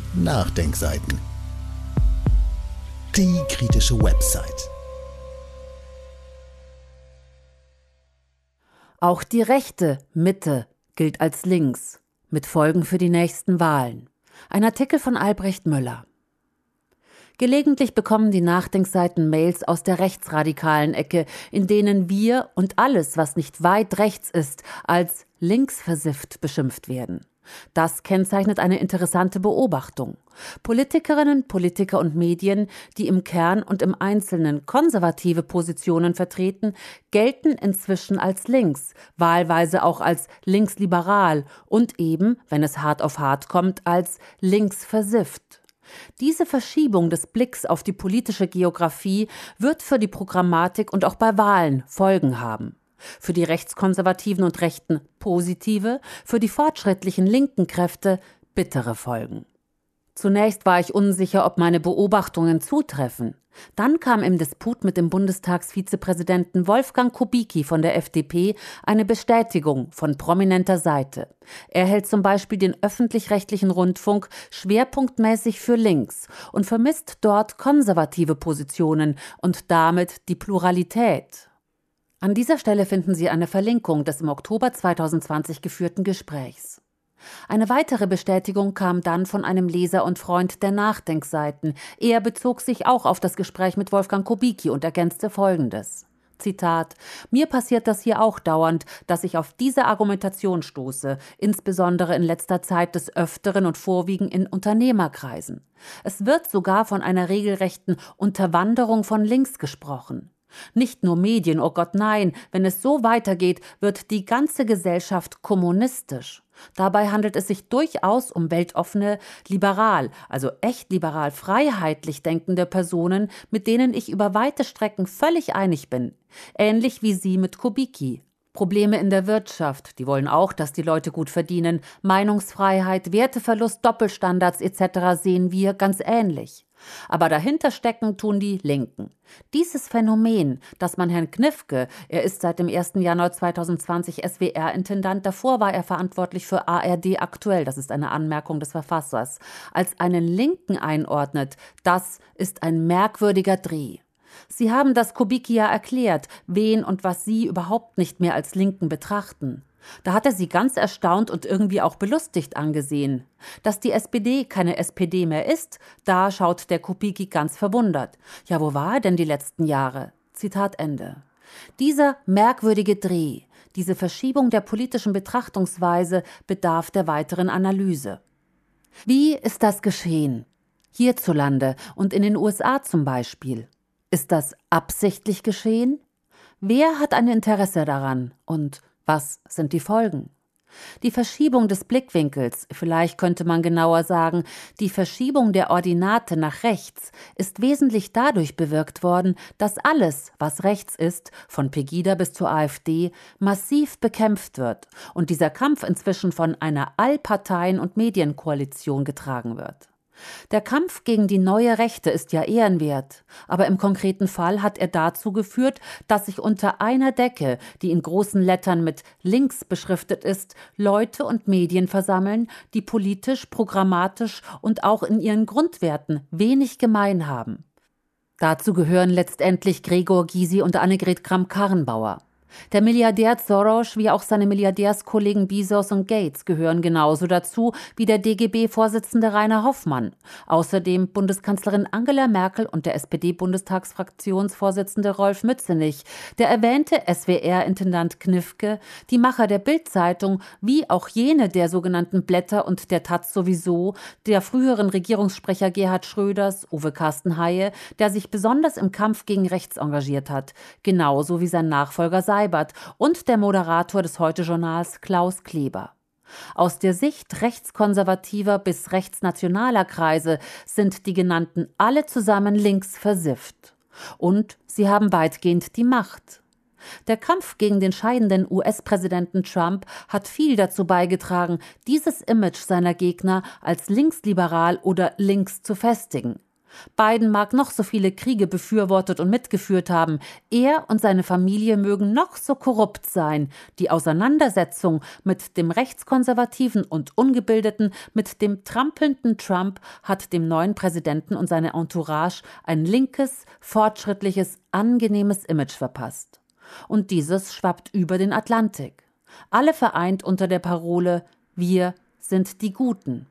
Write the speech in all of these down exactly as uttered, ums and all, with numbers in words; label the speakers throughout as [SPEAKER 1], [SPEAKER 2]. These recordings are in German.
[SPEAKER 1] Nachdenkseiten. Die kritische Website.
[SPEAKER 2] Auch die rechte Mitte gilt als links, mit Folgen für die nächsten Wahlen. Ein Artikel von Albrecht Müller. Gelegentlich bekommen die Nachdenkseiten Mails aus der rechtsradikalen Ecke, in denen wir und alles, was nicht weit rechts ist, als linksversifft beschimpft werden. Das kennzeichnet eine interessante Beobachtung. Politikerinnen, Politiker und Medien, die im Kern und im Einzelnen konservative Positionen vertreten, gelten inzwischen als links, wahlweise auch als linksliberal und eben, wenn es hart auf hart kommt, als linksversifft. Diese Verschiebung des Blicks auf die politische Geografie wird für die Programmatik und auch bei Wahlen Folgen haben. Für die Rechtskonservativen und Rechten positive, für die fortschrittlichen linken Kräfte bittere Folgen. Zunächst war ich unsicher, ob meine Beobachtungen zutreffen. Dann kam im Disput mit dem Bundestagsvizepräsidenten Wolfgang Kubicki von der F D P eine Bestätigung von prominenter Seite. Er hält zum Beispiel den öffentlich-rechtlichen Rundfunk schwerpunktmäßig für links und vermisst dort konservative Positionen und damit die Pluralität. An dieser Stelle finden Sie eine Verlinkung des im Oktober zweitausendzwanzig geführten Gesprächs. Eine weitere Bestätigung kam dann von einem Leser und Freund der Nachdenkseiten. Er bezog sich auch auf das Gespräch mit Wolfgang Kubicki und ergänzte Folgendes. Zitat: Mir passiert das hier auch dauernd, dass ich auf diese Argumentation stoße, insbesondere in letzter Zeit des Öfteren und vorwiegend in Unternehmerkreisen. Es wird sogar von einer regelrechten Unterwanderung von links gesprochen. Nicht nur Medien, oh Gott, nein, wenn es so weitergeht, wird die ganze Gesellschaft kommunistisch. Dabei handelt es sich durchaus um weltoffene, liberal, also echt liberal, freiheitlich denkende Personen, mit denen ich über weite Strecken völlig einig bin. Ähnlich wie Sie mit Kubicki. Probleme in der Wirtschaft, die wollen auch, dass die Leute gut verdienen. Meinungsfreiheit, Werteverlust, Doppelstandards et cetera sehen wir ganz ähnlich. Aber dahinter stecken tun die Linken. Dieses Phänomen, dass man Herrn Knifke, er ist seit dem ersten Januar zweitausendzwanzig S W R-Intendant, davor war er verantwortlich für A R D aktuell, das ist eine Anmerkung des Verfassers, als einen Linken einordnet, das ist ein merkwürdiger Dreh. Sie haben das Kubicki ja erklärt, wen und was Sie überhaupt nicht mehr als Linken betrachten. Da hat er sie ganz erstaunt und irgendwie auch belustigt angesehen. Dass die S P D keine S P D mehr ist, da schaut der Kubicki ganz verwundert. Ja, wo war er denn die letzten Jahre? Zitat Ende. Dieser merkwürdige Dreh, diese Verschiebung der politischen Betrachtungsweise bedarf der weiteren Analyse. Wie ist das geschehen? Hierzulande und in den U S A zum Beispiel. Ist das absichtlich geschehen? Wer hat ein Interesse daran und was sind die Folgen? Die Verschiebung des Blickwinkels, vielleicht könnte man genauer sagen, die Verschiebung der Ordinate nach rechts, ist wesentlich dadurch bewirkt worden, dass alles, was rechts ist, von Pegida bis zur AfD, massiv bekämpft wird und dieser Kampf inzwischen von einer Allparteien- und Medienkoalition getragen wird. Der Kampf gegen die neue Rechte ist ja ehrenwert, aber im konkreten Fall hat er dazu geführt, dass sich unter einer Decke, die in großen Lettern mit links beschriftet ist, Leute und Medien versammeln, die politisch, programmatisch und auch in ihren Grundwerten wenig gemein haben. Dazu gehören letztendlich Gregor Gysi und Annegret Kramp-Karrenbauer. Der Milliardär Soros wie auch seine Milliardärskollegen Bezos und Gates gehören genauso dazu wie der D G B-Vorsitzende Rainer Hoffmann. Außerdem Bundeskanzlerin Angela Merkel und der S P D-Bundestagsfraktionsvorsitzende Rolf Mützenich, der erwähnte S W R-Intendant Knifke, die Macher der Bild-Zeitung wie auch jene der sogenannten Blätter und der Taz sowieso, der früheren Regierungssprecher Gerhard Schröders, Uwe Carsten Haye, der sich besonders im Kampf gegen rechts engagiert hat, genauso wie sein Nachfolger Seibert und der Moderator des Heute-Journals Klaus Kleber. Aus der Sicht rechtskonservativer bis rechtsnationaler Kreise sind die genannten alle zusammen links versifft. Und sie haben weitgehend die Macht. Der Kampf gegen den scheidenden U S-Präsidenten Trump hat viel dazu beigetragen, dieses Image seiner Gegner als linksliberal oder links zu festigen. Biden mag noch so viele Kriege befürwortet und mitgeführt haben. Er und seine Familie mögen noch so korrupt sein. Die Auseinandersetzung mit dem Rechtskonservativen und Ungebildeten, mit dem trampelnden Trump, hat dem neuen Präsidenten und seiner Entourage ein linkes, fortschrittliches, angenehmes Image verpasst. Und dieses schwappt über den Atlantik. Alle vereint unter der Parole: Wir sind die Guten.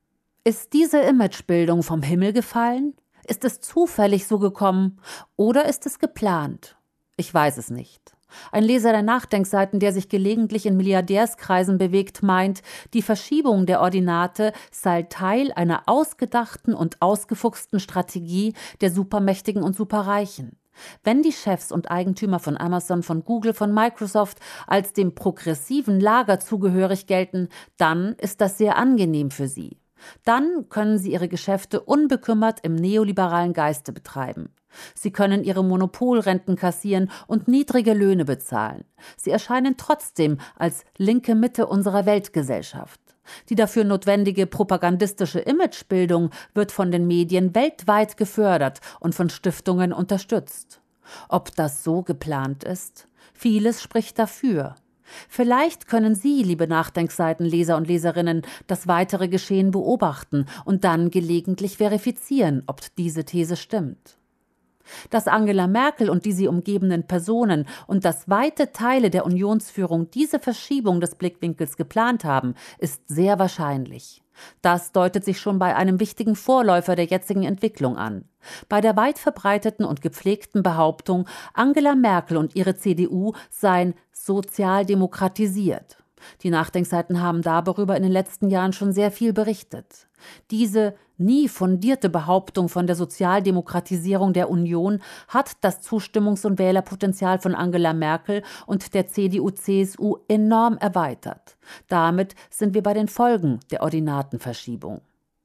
[SPEAKER 2] Ist diese Imagebildung vom Himmel gefallen? Ist es zufällig so gekommen oder ist es geplant? Ich weiß es nicht. Ein Leser der Nachdenkseiten, der sich gelegentlich in Milliardärskreisen bewegt, meint, die Verschiebung der Ordinate sei Teil einer ausgedachten und ausgefuchsten Strategie der Supermächtigen und Superreichen. Wenn die Chefs und Eigentümer von Amazon, von Google, von Microsoft als dem progressiven Lager zugehörig gelten, dann ist das sehr angenehm für sie. Dann können sie ihre Geschäfte unbekümmert im neoliberalen Geiste betreiben. Sie können ihre Monopolrenten kassieren und niedrige Löhne bezahlen. Sie erscheinen trotzdem als linke Mitte unserer Weltgesellschaft. Die dafür notwendige propagandistische Imagebildung wird von den Medien weltweit gefördert und von Stiftungen unterstützt. Ob das so geplant ist? Vieles spricht dafür. Vielleicht können Sie, liebe Nachdenkseitenleser und Leserinnen, das weitere Geschehen beobachten und dann gelegentlich verifizieren, ob diese These stimmt. Dass Angela Merkel und die sie umgebenden Personen und dass weite Teile der Unionsführung diese Verschiebung des Blickwinkels geplant haben, ist sehr wahrscheinlich. Das deutet sich schon bei einem wichtigen Vorläufer der jetzigen Entwicklung an. Bei der weit verbreiteten und gepflegten Behauptung, Angela Merkel und ihre C D U seien sozialdemokratisiert. Die Nachdenkseiten haben darüber in den letzten Jahren schon sehr viel berichtet. Diese nie fundierte Behauptung von der Sozialdemokratisierung der Union hat das Zustimmungs- und Wählerpotenzial von Angela Merkel und der C D U C S U enorm erweitert. Damit sind wir bei den Folgen der Ordinatenverschiebung.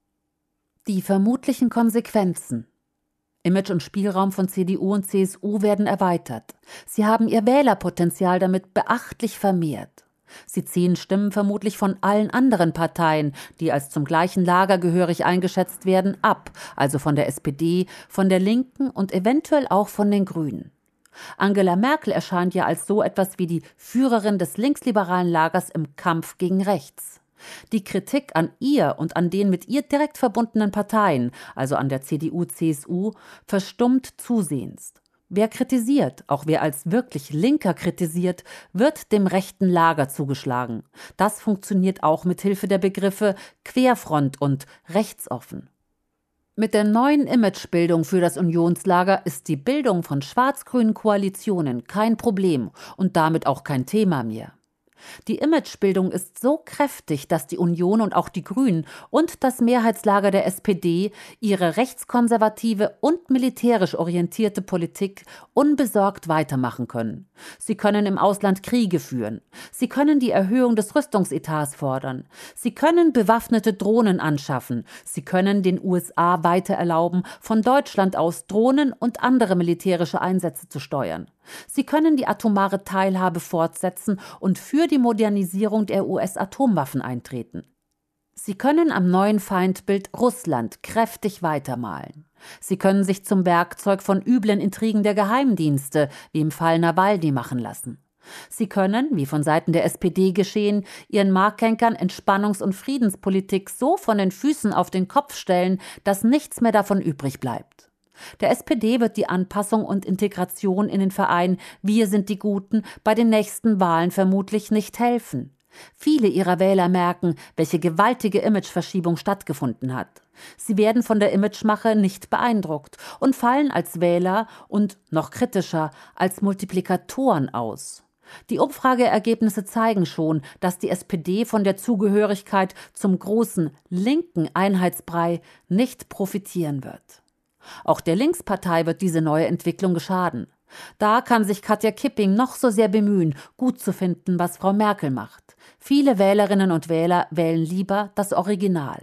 [SPEAKER 2] Die vermutlichen Konsequenzen. Image und Spielraum von C D U und C S U werden erweitert. Sie haben ihr Wählerpotenzial damit beachtlich vermehrt. Sie ziehen Stimmen vermutlich von allen anderen Parteien, die als zum gleichen Lager gehörig eingeschätzt werden, ab, also von der S P D, von der Linken und eventuell auch von den Grünen. Angela Merkel erscheint ja als so etwas wie die Führerin des linksliberalen Lagers im Kampf gegen rechts. Die Kritik an ihr und an den mit ihr direkt verbundenen Parteien, also an der C D U C S U, verstummt zusehends. Wer kritisiert, auch wer als wirklich Linker kritisiert, wird dem rechten Lager zugeschlagen. Das funktioniert auch mit Hilfe der Begriffe Querfront und rechtsoffen. Mit der neuen Imagebildung für das Unionslager ist die Bildung von schwarz-grünen Koalitionen kein Problem und damit auch kein Thema mehr. Die Imagebildung ist so kräftig, dass die Union und auch die Grünen und das Mehrheitslager der S P D ihre rechtskonservative und militärisch orientierte Politik unbesorgt weitermachen können. Sie können im Ausland Kriege führen. Sie können die Erhöhung des Rüstungsetats fordern. Sie können bewaffnete Drohnen anschaffen. Sie können den U S A weiter erlauben, von Deutschland aus Drohnen und andere militärische Einsätze zu steuern. Sie können die atomare Teilhabe fortsetzen und für die Modernisierung der U S-Atomwaffen eintreten. Sie können am neuen Feindbild Russland kräftig weitermalen. Sie können sich zum Werkzeug von üblen Intrigen der Geheimdienste, wie im Fall Nawalny, machen lassen. Sie können, wie von Seiten der S P D geschehen, ihren Markenkern Entspannungs- und Friedenspolitik so von den Füßen auf den Kopf stellen, dass nichts mehr davon übrig bleibt. Der S P D wird die Anpassung und Integration in den Verein Wir sind die Guten bei den nächsten Wahlen vermutlich nicht helfen. Viele ihrer Wähler merken, welche gewaltige Imageverschiebung stattgefunden hat. Sie werden von der Imagemache nicht beeindruckt und fallen als Wähler und, noch kritischer, als Multiplikatoren aus. Die Umfrageergebnisse zeigen schon, dass die S P D von der Zugehörigkeit zum großen linken Einheitsbrei nicht profitieren wird. Auch der Linkspartei wird diese neue Entwicklung geschaden. Da kann sich Katja Kipping noch so sehr bemühen, gut zu finden, was Frau Merkel macht. Viele Wählerinnen und Wähler wählen lieber das Original.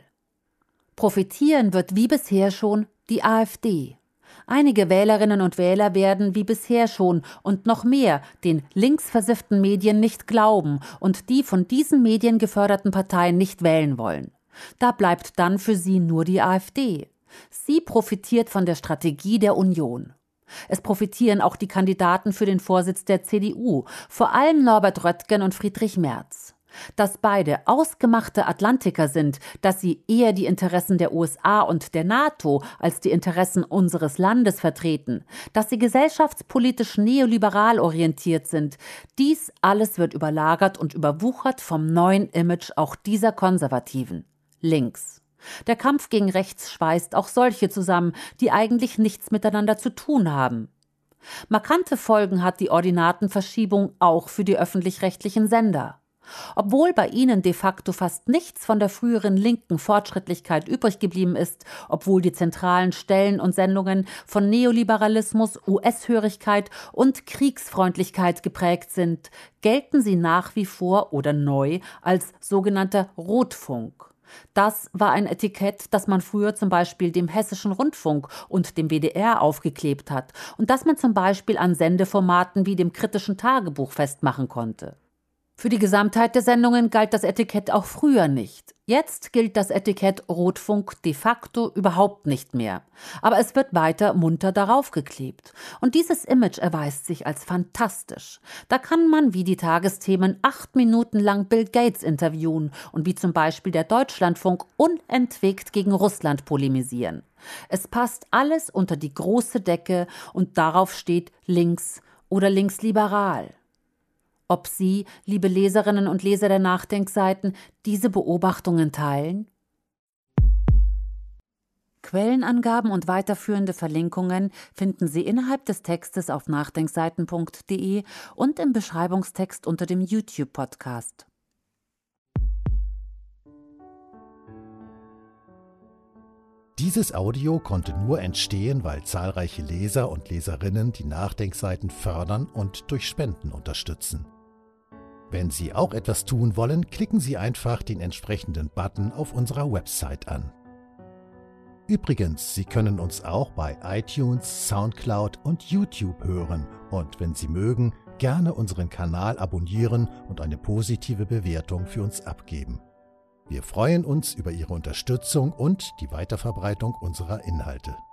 [SPEAKER 2] Profitieren wird wie bisher schon die AfD. Einige Wählerinnen und Wähler werden wie bisher schon und noch mehr den linksversifften Medien nicht glauben und die von diesen Medien geförderten Parteien nicht wählen wollen. Da bleibt dann für sie nur die AfD. Sie profitiert von der Strategie der Union. Es profitieren auch die Kandidaten für den Vorsitz der C D U, vor allem Norbert Röttgen und Friedrich Merz. Dass beide ausgemachte Atlantiker sind, dass sie eher die Interessen der U S A und der NATO als die Interessen unseres Landes vertreten, dass sie gesellschaftspolitisch neoliberal orientiert sind, dies alles wird überlagert und überwuchert vom neuen Image auch dieser Konservativen. Links. Der Kampf gegen rechts schweißt auch solche zusammen, die eigentlich nichts miteinander zu tun haben. Markante Folgen hat die Ordinatenverschiebung auch für die öffentlich-rechtlichen Sender. Obwohl bei ihnen de facto fast nichts von der früheren linken Fortschrittlichkeit übrig geblieben ist, obwohl die zentralen Stellen und Sendungen von Neoliberalismus, U S-Hörigkeit und Kriegsfreundlichkeit geprägt sind, gelten sie nach wie vor oder neu als sogenannter Rotfunk. Das war ein Etikett, das man früher zum Beispiel dem Hessischen Rundfunk und dem W D R aufgeklebt hat und das man zum Beispiel an Sendeformaten wie dem Kritischen Tagebuch festmachen konnte. Für die Gesamtheit der Sendungen galt das Etikett auch früher nicht. Jetzt gilt das Etikett Rotfunk de facto überhaupt nicht mehr. Aber es wird weiter munter darauf geklebt. Und dieses Image erweist sich als fantastisch. Da kann man wie die Tagesthemen acht Minuten lang Bill Gates interviewen und wie zum Beispiel der Deutschlandfunk unentwegt gegen Russland polemisieren. Es passt alles unter die große Decke und darauf steht links oder linksliberal. Ob Sie, liebe Leserinnen und Leser der Nachdenkseiten, diese Beobachtungen teilen? Quellenangaben und weiterführende Verlinkungen finden Sie innerhalb des Textes auf nachdenkseiten punkt de und im Beschreibungstext unter dem YouTube-Podcast.
[SPEAKER 1] Dieses Audio konnte nur entstehen, weil zahlreiche Leser und Leserinnen die Nachdenkseiten fördern und durch Spenden unterstützen. Wenn Sie auch etwas tun wollen, klicken Sie einfach den entsprechenden Button auf unserer Website an. Übrigens, Sie können uns auch bei iTunes, Soundcloud und YouTube hören und wenn Sie mögen, gerne unseren Kanal abonnieren und eine positive Bewertung für uns abgeben. Wir freuen uns über Ihre Unterstützung und die Weiterverbreitung unserer Inhalte.